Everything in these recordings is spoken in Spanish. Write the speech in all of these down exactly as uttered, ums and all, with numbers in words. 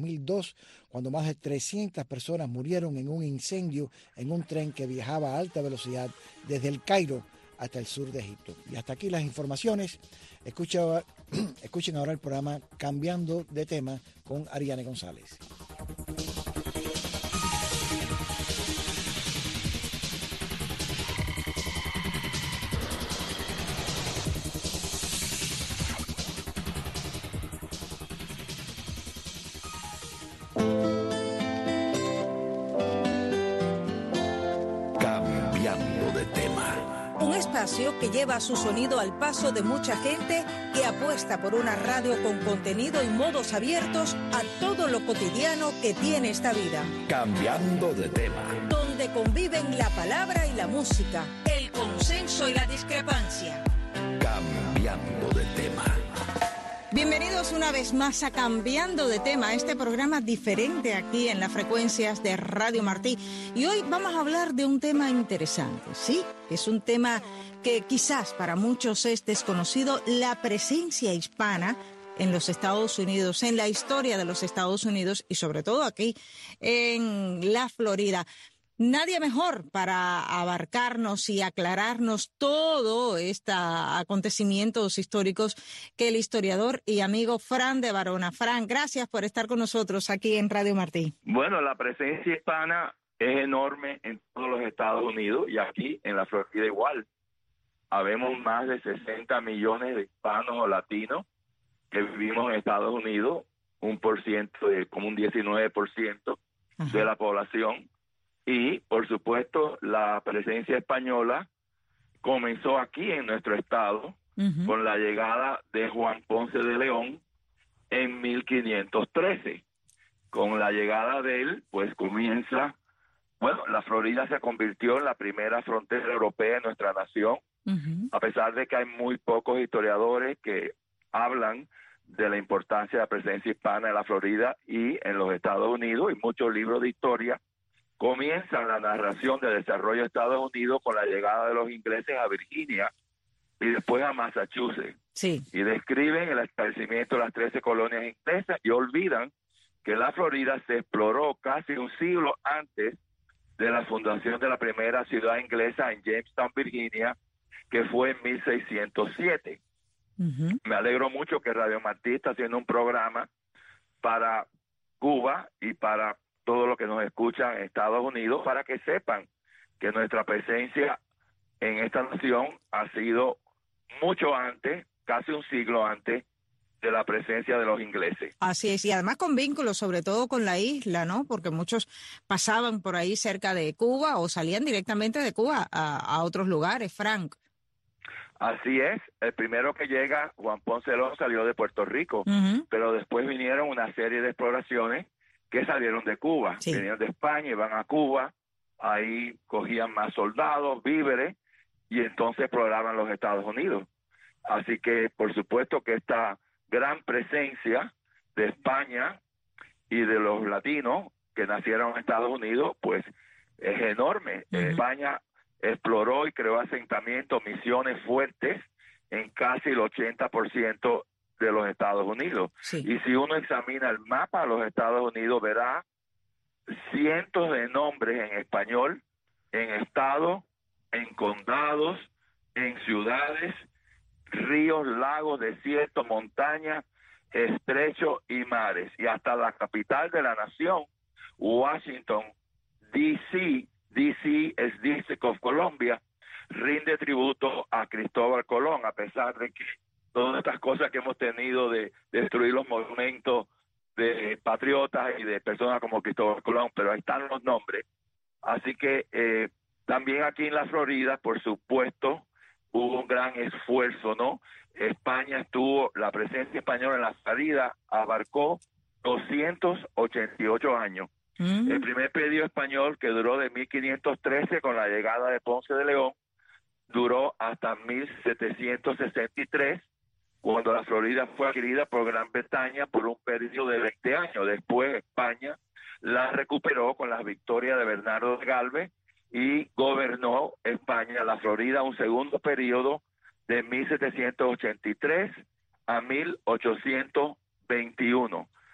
mil dos, cuando más de trescientas personas murieron en un incendio en un tren que viajaba a alta velocidad desde el Cairo hasta el sur de Egipto. Y hasta aquí las informaciones. Escucha, escuchen ahora el programa Cambiando de Tema con Ariane González. Que lleva su sonido al paso de mucha gente que apuesta por una radio con contenido y modos abiertos a todo lo cotidiano que tiene esta vida. Cambiando de tema. Donde conviven la palabra y la música, el consenso y la discrepancia. Cambiando de tema. Bienvenidos una vez más a Cambiando de Tema, este programa diferente aquí en las frecuencias de Radio Martí. Y hoy vamos a hablar de un tema interesante, ¿sí? Es un tema que quizás para muchos es desconocido, la presencia hispana en los Estados Unidos, en la historia de los Estados Unidos y sobre todo aquí en la Florida. Nadie mejor para abarcarnos y aclararnos todo estos acontecimientos históricos que el historiador y amigo Fran de Barona. Fran, gracias por estar con nosotros aquí en Radio Martí. Bueno, la presencia hispana es enorme en todos los Estados Unidos y aquí en la Florida igual. Habemos más de sesenta millones de hispanos o latinos que vivimos en Estados Unidos, un por ciento, de, como un diecinueve por ciento Ajá. de la población. Y, por supuesto, la presencia española comenzó aquí en nuestro estado uh-huh. con la llegada de Juan Ponce de León en mil quinientos trece. Con la llegada de él, pues comienza, bueno, la Florida se convirtió en la primera frontera europea de nuestra nación, uh-huh. a pesar de que hay muy pocos historiadores que hablan de la importancia de la presencia hispana en la Florida y en los Estados Unidos, y muchos libros de historia comienzan la narración del desarrollo de Estados Unidos con la llegada de los ingleses a Virginia y después a Massachusetts. Sí. Y describen el establecimiento de las trece colonias inglesas y olvidan que la Florida se exploró casi un siglo antes de la fundación de la primera ciudad inglesa en Jamestown, Virginia, que fue en mil seiscientos siete. Uh-huh. Me alegro mucho que Radio Martí está haciendo un programa para Cuba y para todo lo que nos escuchan en Estados Unidos, para que sepan que nuestra presencia en esta nación ha sido mucho antes, casi un siglo antes, de la presencia de los ingleses. Así es, y además con vínculos, sobre todo con la isla, ¿no? Porque muchos pasaban por ahí cerca de Cuba o salían directamente de Cuba a, a otros lugares, Frank. Así es, el primero que llega, Juan Ponce de León, salió de Puerto Rico, uh-huh. pero después vinieron una serie de exploraciones que salieron de Cuba, sí. venían de España y van a Cuba, ahí cogían más soldados, víveres, y entonces exploraban los Estados Unidos. Así que, por supuesto que esta gran presencia de España y de los latinos que nacieron en Estados Unidos, pues es enorme. Uh-huh. España exploró y creó asentamientos, misiones fuertes en casi el ochenta por ciento de los Estados Unidos. Sí. Y si uno examina el mapa de los Estados Unidos, verá cientos de nombres en español, en estados, en condados, en ciudades, ríos, lagos, desiertos, montañas, estrechos y mares. Y hasta la capital de la nación, Washington, D C, D C es District of Columbia, rinde tributo a Cristóbal Colón, a pesar de que todas estas cosas que hemos tenido de destruir los monumentos de patriotas y de personas como Cristóbal Colón, pero ahí están los nombres. Así que eh, también aquí en la Florida, por supuesto, hubo un gran esfuerzo, ¿no? España estuvo, la presencia española en la Florida abarcó doscientos ochenta y ocho años. Mm. El primer periodo español, que duró de mil quinientos trece con la llegada de Ponce de León, duró hasta mil setecientos sesenta y tres, cuando la Florida fue adquirida por Gran Bretaña por un periodo de veinte años. Después España la recuperó con las victorias de Bernardo de Galvez y gobernó España la Florida un segundo periodo de mil setecientos ochenta y tres a mil ochocientos veintiuno.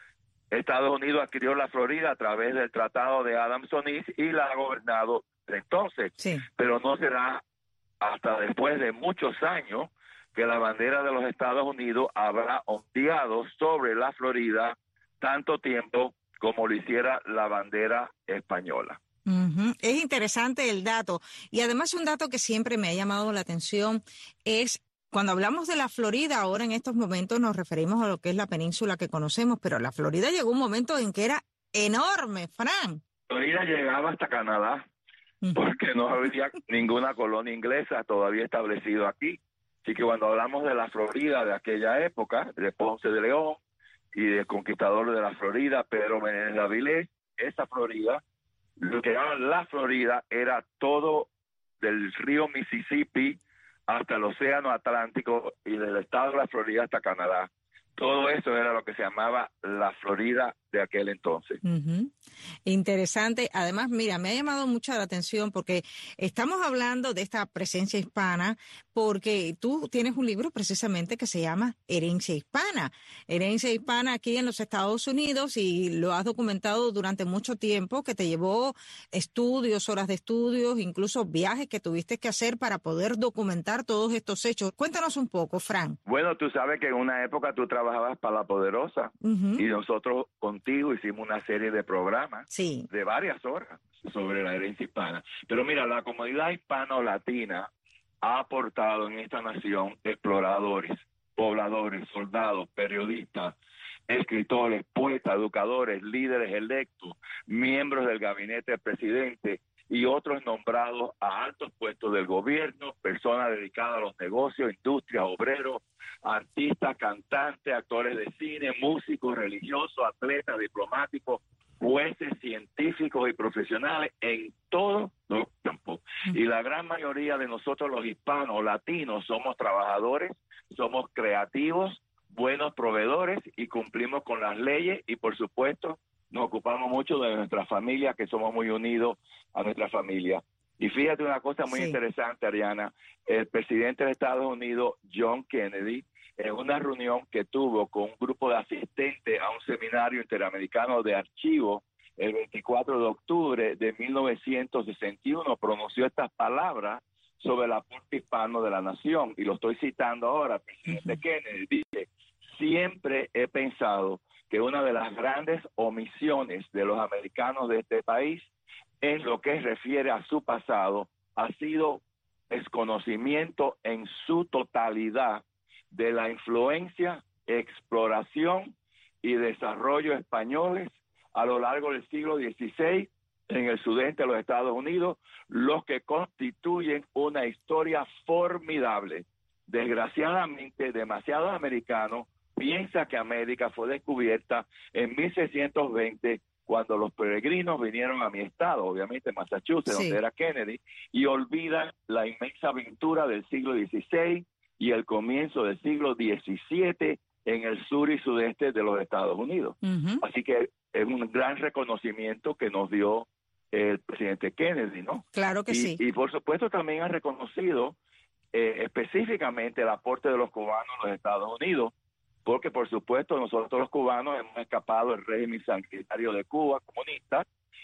Estados Unidos adquirió la Florida a través del Tratado de Adams-Onís y la ha gobernado desde entonces. Sí. Pero no será hasta después de muchos años que la bandera de los Estados Unidos habrá ondeado sobre la Florida tanto tiempo como lo hiciera la bandera española. Uh-huh. Es interesante el dato. Y además un dato que siempre me ha llamado la atención es cuando hablamos de la Florida, ahora en estos momentos nos referimos a lo que es la península que conocemos, pero la Florida llegó un momento en que era enorme, Fran. Florida llegaba hasta Canadá, uh-huh, porque no había ninguna colonia inglesa todavía establecida aquí. Así que cuando hablamos de la Florida de aquella época, de Ponce de León y del conquistador de la Florida, Pedro Menéndez de Avilés, esa Florida, lo que llamaban la Florida era todo del río Mississippi hasta el océano Atlántico y del estado de la Florida hasta Canadá. Todo eso era lo que se llamaba la Florida de aquel entonces. Uh-huh. Interesante. Además, mira, me ha llamado mucho la atención porque estamos hablando de esta presencia hispana porque tú tienes un libro precisamente que se llama Herencia Hispana. Herencia Hispana aquí en los Estados Unidos y lo has documentado durante mucho tiempo, que te llevó estudios, horas de estudios, incluso viajes que tuviste que hacer para poder documentar todos estos hechos. Cuéntanos un poco, Fran. Bueno, tú sabes que en una época tú trabajabas para La Poderosa, uh-huh, y nosotros contigo hicimos una serie de programas, sí, de varias horas sobre la herencia hispana. Pero mira, la comunidad hispano-latina ha aportado en esta nación exploradores, pobladores, soldados, periodistas, escritores, poetas, educadores, líderes electos, miembros del gabinete del presidente y otros nombrados a altos puestos del gobierno, personas dedicadas a los negocios, industrias, obreros, artistas, cantantes, actores de cine, músicos, religiosos, atletas, diplomáticos, jueces, científicos y profesionales en todos los campos. Y la gran mayoría de nosotros los hispanos, latinos, somos trabajadores, somos creativos, buenos proveedores y cumplimos con las leyes y por supuesto nos ocupamos mucho de nuestra familia, que somos muy unidos a nuestra familia. Y fíjate una cosa muy sí. interesante, Ariana, el presidente de Estados Unidos, John Kennedy, en una reunión que tuvo con un grupo de asistentes a un seminario interamericano de archivos, el veinticuatro de octubre de mil novecientos sesenta y uno, pronunció estas palabras sobre el aporte hispano de la nación. Y lo estoy citando ahora, el presidente uh-huh. Kennedy dice, siempre he pensado que una de las grandes omisiones de los americanos de este país en lo que refiere a su pasado ha sido desconocimiento en su totalidad de la influencia, exploración y desarrollo españoles a lo largo del siglo dieciséis en el sudeste de los Estados Unidos, los que constituyen una historia formidable. Desgraciadamente, demasiados americanos piensan que América fue descubierta en mil seiscientos veinte cuando los peregrinos vinieron a mi estado, obviamente Massachusetts, sí. donde era Kennedy, y olvidan la inmensa aventura del siglo dieciséis y el comienzo del siglo diecisiete en el sur y sudeste de los Estados Unidos. Uh-huh. Así que es un gran reconocimiento que nos dio el presidente Kennedy, ¿no? Claro que y, sí. Y por supuesto también ha reconocido eh, específicamente el aporte de los cubanos en los Estados Unidos, porque por supuesto nosotros los cubanos hemos escapado del régimen sanguinario de Cuba, comunista,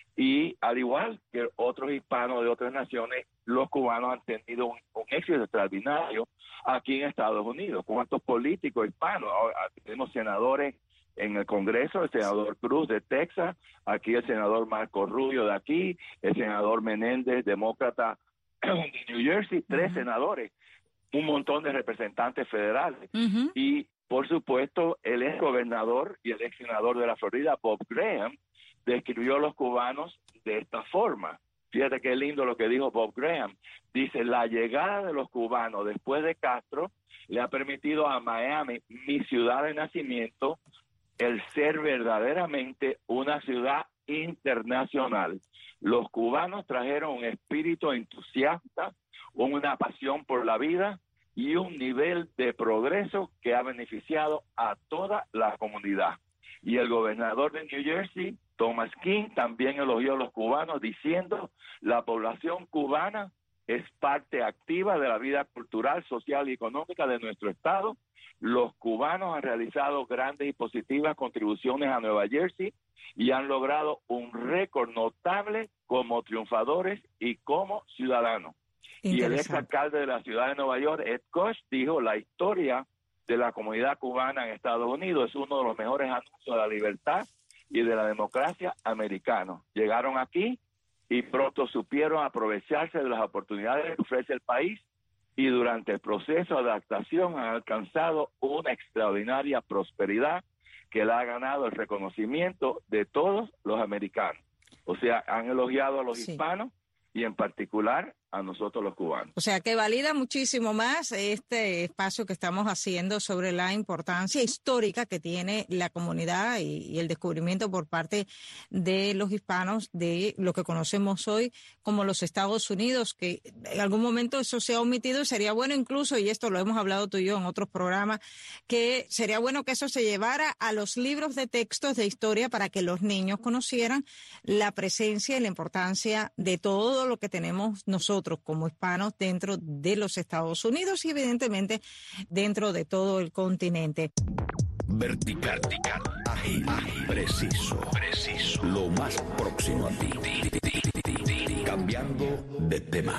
y al igual que otros hispanos de otras naciones, los cubanos han tenido un, un éxito extraordinario aquí en Estados Unidos. ¿Cuántos políticos hispanos? Tenemos senadores en el Congreso, el senador Cruz de Texas, aquí el senador Marco Rubio de aquí, el senador Menéndez, demócrata de New Jersey, tres uh-huh. senadores, un montón de representantes federales. Uh-huh. Y por supuesto, el ex gobernador y el ex senador de la Florida, Bob Graham, describió a los cubanos de esta forma. Fíjate qué lindo lo que dijo Bob Graham. Dice, la llegada de los cubanos después de Castro le ha permitido a Miami, mi ciudad de nacimiento, el ser verdaderamente una ciudad internacional. Los cubanos trajeron un espíritu entusiasta, una pasión por la vida y un nivel de progreso que ha beneficiado a toda la comunidad. Y el gobernador de New Jersey, Thomas King, también elogió a los cubanos diciendo, la población cubana es parte activa de la vida cultural, social y económica de nuestro estado Los cubanos han realizado grandes y positivas contribuciones a Nueva Jersey y han logrado un récord notable como triunfadores y como ciudadanos. Y el ex alcalde de la ciudad de Nueva York, Ed Koch, dijo: la historia de la comunidad cubana en Estados Unidos es uno de los mejores anuncios de la libertad y de la democracia americanos. Llegaron aquí y pronto supieron aprovecharse de las oportunidades que ofrece el país, y durante el proceso de adaptación han alcanzado una extraordinaria prosperidad que le ha ganado el reconocimiento de todos los americanos. O sea, han elogiado a los sí. hispanos y en particular a nosotros los cubanos. O sea, que valida muchísimo más este espacio que estamos haciendo sobre la importancia histórica que tiene la comunidad y, y el descubrimiento por parte de los hispanos de lo que conocemos hoy como los Estados Unidos, que en algún momento eso se ha omitido y sería bueno incluso, y esto lo hemos hablado tú y yo en otros programas, que sería bueno que eso se llevara a los libros de textos de historia para que los niños conocieran la presencia y la importancia de todo lo que tenemos nosotros como hispanos dentro de los Estados Unidos y evidentemente dentro de todo el continente. Vertical, vertical, ágil, ágil, preciso, preciso, lo más próximo a ti. Cambiando de tema.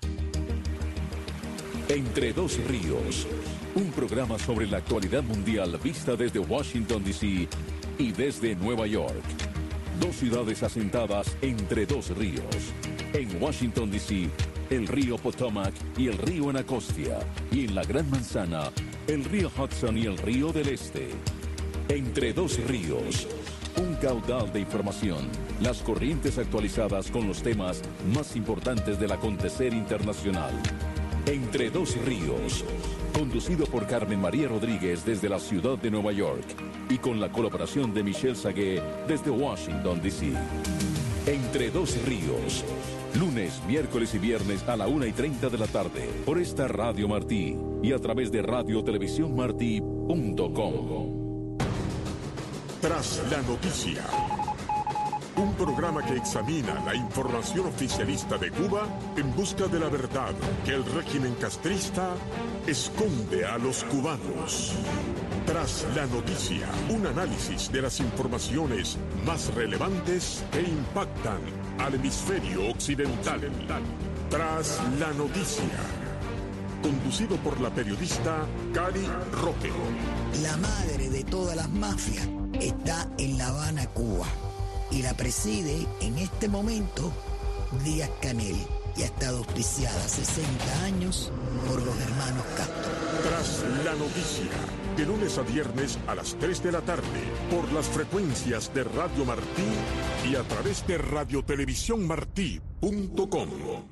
Entre dos ríos, un programa sobre la actualidad mundial vista desde Washington, D C y desde Nueva York. Dos ciudades asentadas entre dos ríos. En Washington, D C, el río Potomac y el río Anacostia. Y en la Gran Manzana, el río Hudson y el río del Este. Entre dos ríos, un caudal de información. Las corrientes actualizadas con los temas más importantes del acontecer internacional. Entre dos ríos, conducido por Carmen María Rodríguez desde la ciudad de Nueva York y con la colaboración de Michelle Sagué desde Washington, D C. Entre dos ríos, lunes, miércoles y viernes a la una y treinta de la tarde por esta Radio Martí y a través de radio televisión martí punto com. Tras la noticia, un programa que examina la información oficialista de Cuba en busca de la verdad que el régimen castrista esconde a los cubanos. Tras la noticia, un análisis de las informaciones más relevantes que impactan al hemisferio occidental. Tras la noticia, conducido por la periodista Cari Roque. La madre de todas las mafias está en La Habana, Cuba, y la preside en este momento Díaz-Canel, y ha estado auspiciada sesenta años por los hermanos Castro. Tras la noticia, de lunes a viernes a las tres de la tarde, por las frecuencias de Radio Martí y a través de radio televisión martí punto com.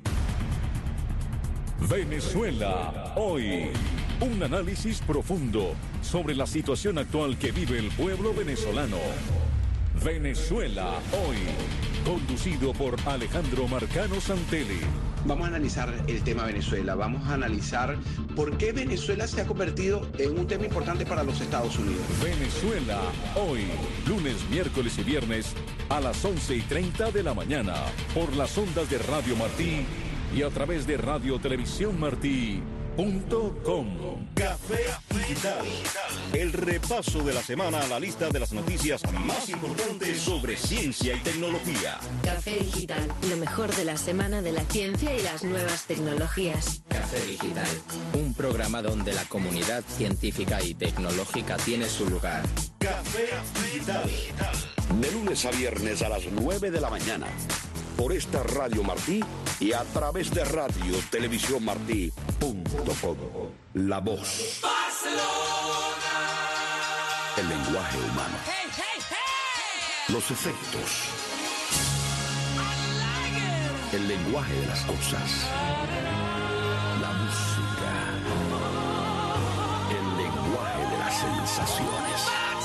Venezuela hoy. Un análisis profundo sobre la situación actual que vive el pueblo venezolano. Venezuela hoy, conducido por Alejandro Marcano Santelli. Vamos a analizar el tema Venezuela, vamos a analizar por qué Venezuela se ha convertido en un tema importante para los Estados Unidos. Venezuela hoy, lunes, miércoles y viernes a las once y treinta de la mañana por las ondas de Radio Martí y a través de radio televisión martí punto com. Café Digital. El repaso de la semana a la lista de las noticias más importantes sobre ciencia y tecnología. Café Digital, lo mejor de la semana de la ciencia y las nuevas tecnologías. Café Digital, un programa donde la comunidad científica y tecnológica tiene su lugar. Café Digital. De lunes a viernes a las nueve de la mañana. Por esta Radio Martí y a través de radio televisión martí punto com. La voz. Barcelona. El lenguaje humano. Hey, hey, hey. Los efectos. Like el lenguaje de las cosas. La música. El lenguaje de las sensaciones.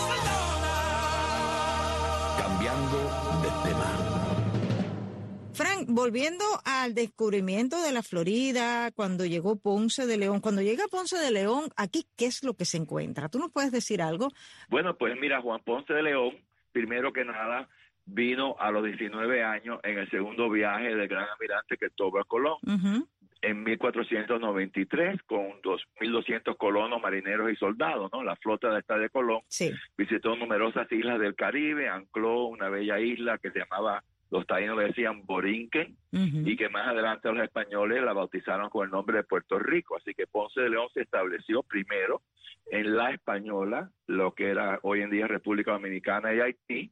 Cambiando de tema. Frank, volviendo al descubrimiento de la Florida, cuando llegó Ponce de León, cuando llega Ponce de León, aquí, ¿qué es lo que se encuentra? ¿Tú nos puedes decir algo? Bueno, pues mira, Juan Ponce de León, primero que nada, vino a los diecinueve años en el segundo viaje del gran almirante Cristóbal Colón. Uh-huh. en mil cuatrocientos noventa y tres con dos mil doscientos colonos, marineros y soldados, ¿no? La flota de esta de Colón sí. visitó numerosas islas del Caribe, ancló una bella isla que se llamaba, los taínos le decían Borinquen, uh-huh. y que más adelante los españoles la bautizaron con el nombre de Puerto Rico. Así que Ponce de León se estableció primero en la Española, lo que era hoy en día República Dominicana y Haití,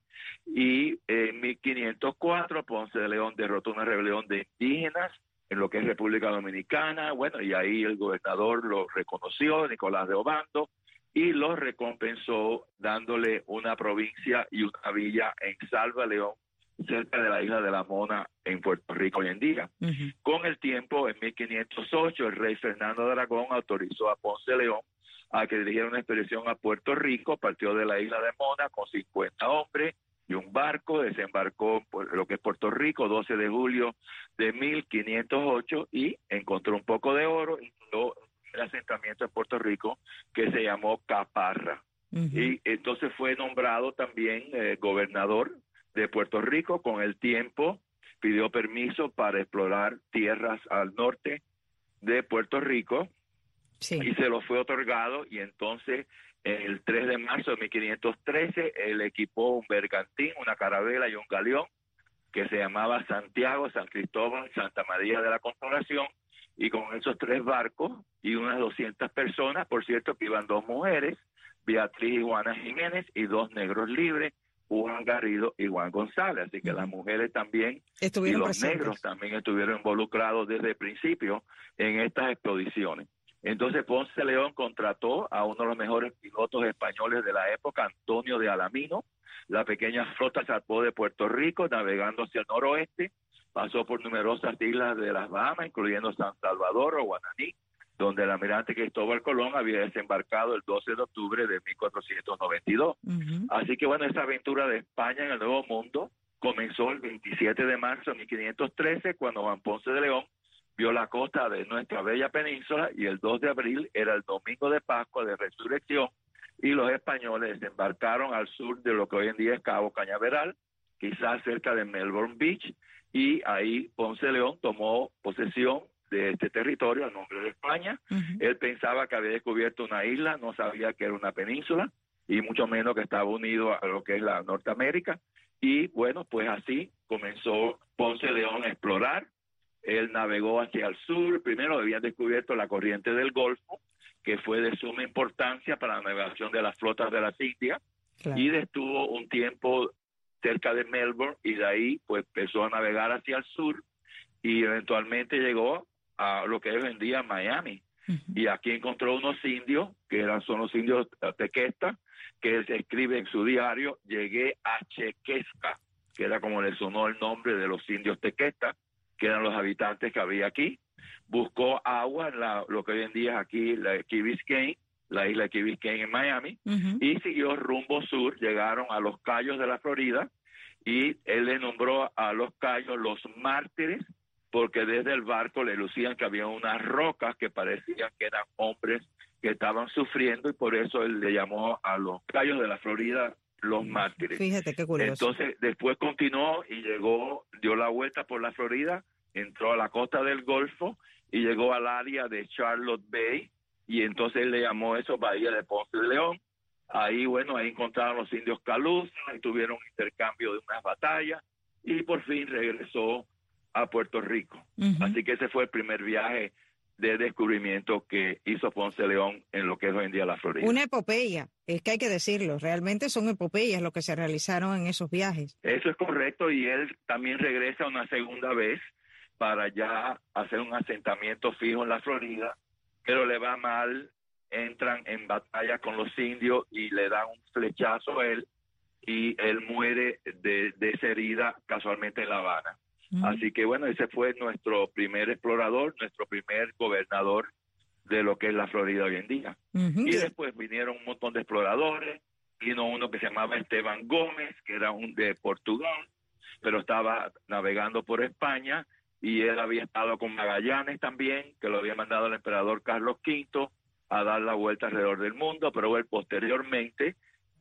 y en mil quinientos cuatro Ponce de León derrotó una rebelión de indígenas en lo que es República Dominicana, bueno, y ahí el gobernador lo reconoció, Nicolás de Obando, y lo recompensó dándole una provincia y una villa en Salva León, cerca de la isla de La Mona, en Puerto Rico hoy en día. Uh-huh. Con el tiempo, en mil quinientos ocho, el rey Fernando de Aragón autorizó a Ponce de León a que dirigiera una expedición a Puerto Rico, partió de la isla de Mona con cincuenta hombres y un barco, desembarcó por lo que es Puerto Rico, doce de julio de mil quinientos ocho, y encontró un poco de oro y fundó el asentamiento en Puerto Rico que se llamó Caparra. Uh-huh. Y entonces fue nombrado también eh, gobernador de Puerto Rico. Con el tiempo pidió permiso para explorar tierras al norte de Puerto Rico, sí. y se lo fue otorgado, y entonces el tres de marzo de mil quinientos trece él equipó un bergantín, una carabela y un galeón que se llamaba Santiago, San Cristóbal, Santa María de la Consolación, y con esos tres barcos y unas doscientas personas, por cierto que iban dos mujeres, Beatriz y Juana Jiménez, y dos negros libres, Juan Garrido y Juan González. Así que uh-huh. las mujeres también estuvieron y los presentes. Negros también estuvieron involucrados desde el principio en estas expediciones. Entonces Ponce de León contrató a uno de los mejores pilotos españoles de la época, Antonio de Alamino. La pequeña flota zarpó de Puerto Rico navegando hacia el noroeste, pasó por numerosas islas de las Bahamas, incluyendo San Salvador o Guananí, donde el almirante Cristóbal Colón había desembarcado el doce de octubre de mil cuatrocientos noventa y dos. Uh-huh. Así que bueno, esa aventura de España en el Nuevo Mundo comenzó el veintisiete de marzo de mil quinientos trece, cuando Juan Ponce de León vio la costa de nuestra bella península, y el dos de abril era el domingo de Pascua de Resurrección, y los españoles desembarcaron al sur de lo que hoy en día es Cabo Cañaveral, quizás cerca de Melbourne Beach, y ahí Ponce de León tomó posesión de este territorio a nombre de España. Uh-huh. Él pensaba que había descubierto una isla, no sabía que era una península, y mucho menos que estaba unido a lo que es la Norteamérica. Y bueno, pues así comenzó Ponce de León a explorar. Él navegó hacia el sur. Primero habían descubierto la corriente del Golfo, que fue de suma importancia para la navegación de las flotas de las Indias. Claro. Y estuvo un tiempo cerca de Melbourne, y de ahí pues empezó a navegar hacia el sur, y eventualmente llegó a lo que es hoy en día Miami. Uh-huh. Y aquí encontró unos indios, que eran son los indios tequestas, que él se escribe en su diario: llegué a Chequesca, que era como le sonó el nombre de los indios tequestas, que eran los habitantes que había aquí. Buscó agua en la, lo que hoy en día es aquí la Key Biscayne, la isla de Key Biscayne en Miami, uh-huh. y siguió rumbo sur. Llegaron a los Cayos de la Florida, y él le nombró a los Cayos los Mártires, porque desde el barco le lucían que había unas rocas que parecían que eran hombres que estaban sufriendo, y por eso él le llamó a los Cayos de la Florida los Mártires. Fíjate qué curioso. Entonces después continuó y llegó, dio la vuelta por la Florida, entró a la costa del Golfo y llegó al área de Charlotte Bay, y entonces él le llamó eso Bahía de Ponce de León. Ahí, bueno, ahí encontraron los indios Calusa, y tuvieron un intercambio de unas batallas, y por fin regresó a Puerto Rico. Uh-huh. Así que ese fue el primer viaje de descubrimiento que hizo Ponce de León en lo que es hoy en día la Florida. Una epopeya, es que hay que decirlo, realmente son epopeyas lo que se realizaron en esos viajes. Eso es correcto, y él también regresa una segunda vez para ya hacer un asentamiento fijo en la Florida, pero le va mal, entran en batalla con los indios y le dan un flechazo a él, y él muere de, de esa herida casualmente en La Habana. Uh-huh. Así que bueno, ese fue nuestro primer explorador, nuestro primer gobernador de lo que es la Florida hoy en día. Uh-huh. Y después vinieron un montón de exploradores. Vino uno que se llamaba Esteban Gómez, que era un de Portugal, pero estaba navegando por España, y él había estado con Magallanes también, que lo había mandado el emperador Carlos quinto a dar la vuelta alrededor del mundo, pero él posteriormente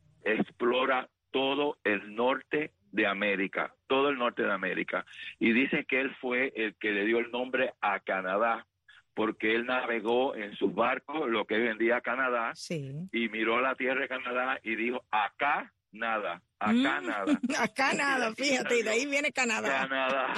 explora todo el norte de América, todo el norte de América, y dicen que él fue el que le dio el nombre a Canadá, porque él navegó en sus barcos, lo que hoy en día Canadá, sí. y miró la tierra de Canadá y dijo, acá nada, acá Mm. nada. Acá nada, fíjate, y de ahí viene Canadá. Canadá.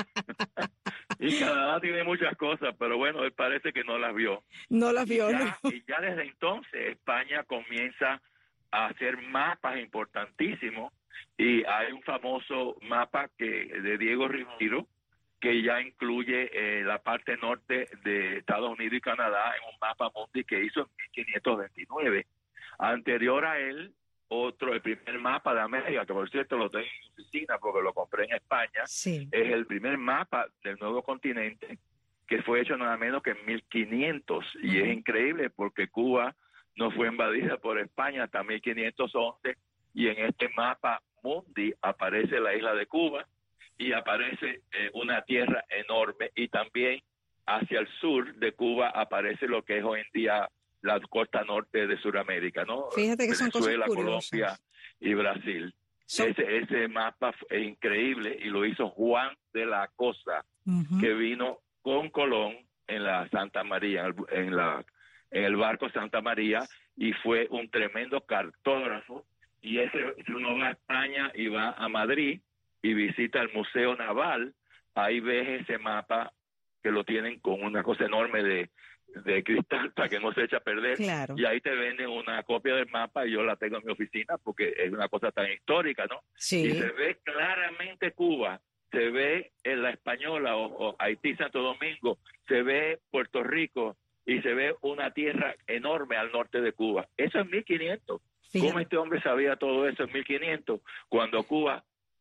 Y Canadá tiene muchas cosas, pero bueno, él parece que no las vio. No las vio, ya, no. Y ya desde entonces España comienza a hacer mapas importantísimos, y hay un famoso mapa que de Diego Ribeiro que ya incluye eh, la parte norte de Estados Unidos y Canadá en un mapa mundi que hizo en mil quinientos veintinueve. Anterior a él, otro, el primer mapa de América, que por cierto lo tengo en mi oficina porque lo compré en España, sí. es el primer mapa del nuevo continente que fue hecho nada menos que en mil quinientos. Uh-huh. Y es increíble porque Cuba no fue invadida por España hasta mil quinientos once, y en este mapa mundi aparece la isla de Cuba y aparece eh, una tierra enorme, y también hacia el sur de Cuba aparece lo que es hoy en día la costa norte de Sudamérica, ¿no? Fíjate que Venezuela, son cosas curiosas. Colombia y Brasil. Son... Ese, ese mapa es increíble y lo hizo Juan de la Cosa, uh-huh. que vino con Colón en la Santa María, en, la, en el barco Santa María, y fue un tremendo cartógrafo. Y ese, si uno va a España y va a Madrid y visita el Museo Naval, ahí ves ese mapa que lo tienen con una cosa enorme de, de cristal para que no se eche a perder. Claro. Y ahí te venden una copia del mapa y yo la tengo en mi oficina porque es una cosa tan histórica, ¿no? Sí. Y se ve claramente Cuba, se ve en la Española o, o Haití, Santo Domingo, se ve Puerto Rico y se ve una tierra enorme al norte de Cuba. Eso es mil quinientos. Fíjate. ¿Cómo este hombre sabía todo eso en mil quinientos? Cuando Cuba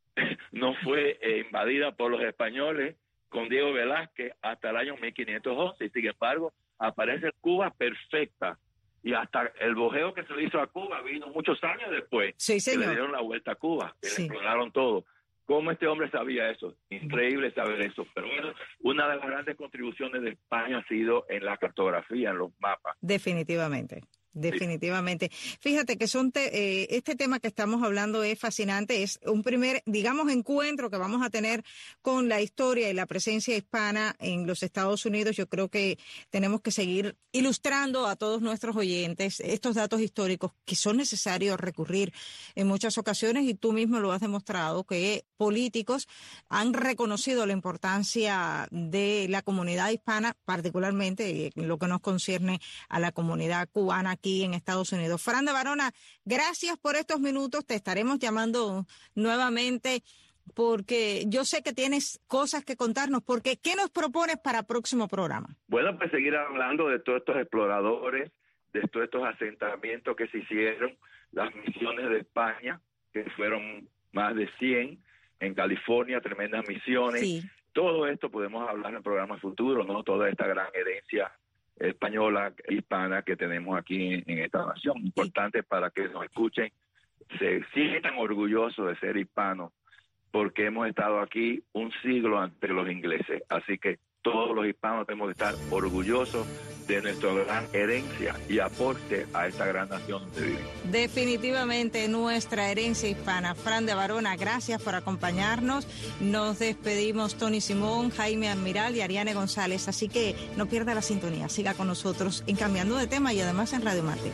no fue eh, invadida por los españoles con Diego Velázquez hasta el año mil quinientos once, y sin embargo aparece Cuba perfecta, y hasta el bojeo que se le hizo a Cuba vino muchos años después. Sí, señor. Que le dieron la vuelta a Cuba, que sí. le exploraron todo. ¿Cómo este hombre sabía eso? Increíble saber eso. Pero bueno, una de las grandes contribuciones de España ha sido en la cartografía, en los mapas. Definitivamente. Definitivamente. Fíjate que son te, eh, este tema que estamos hablando es fascinante, es un primer, digamos, encuentro que vamos a tener con la historia y la presencia hispana en los Estados Unidos. Yo creo que tenemos que seguir ilustrando a todos nuestros oyentes estos datos históricos que son necesarios recurrir en muchas ocasiones, y tú mismo lo has demostrado, que políticos han reconocido la importancia de la comunidad hispana, particularmente en lo que nos concierne a la comunidad cubana aquí en Estados Unidos. Fran de Varona, gracias por estos minutos. Te estaremos llamando nuevamente porque yo sé que tienes cosas que contarnos. Porque ¿qué nos propones para el próximo programa? Bueno, pues seguir hablando de todos estos exploradores, de todos estos asentamientos que se hicieron, las misiones de España, que fueron más de cien, en California, tremendas misiones. Sí. Todo esto podemos hablar en programas futuros, ¿no? Toda esta gran herencia española, hispana que tenemos aquí en, en esta nación. Importante para que nos escuchen, se sientan orgullosos de ser hispanos, porque hemos estado aquí un siglo antes de los ingleses. Así que todos los hispanos tenemos que estar orgullosos de nuestra gran herencia y aporte a esta gran nación donde vivimos. Definitivamente nuestra herencia hispana. Fran de Varona, gracias por acompañarnos. Nos despedimos Tony Simón, Jaime Admiral y Ariane González. Así que no pierda la sintonía. Siga con nosotros en Cambiando de Tema y además en Radio Martí.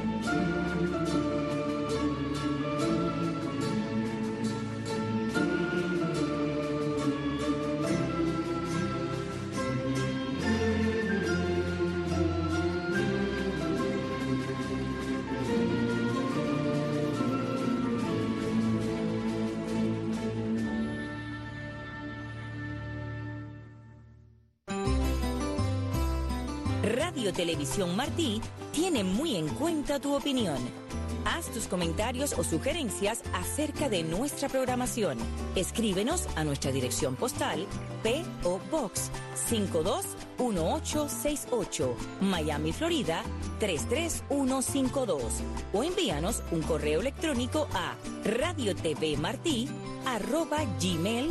Radio Televisión Martí tiene muy en cuenta tu opinión. Haz tus comentarios o sugerencias acerca de nuestra programación. Escríbenos a nuestra dirección postal P O Box cinco dos uno ocho seis ocho, Miami, Florida tres tres uno cinco dos, o envíanos un correo electrónico a radiotvmartí arroba gmail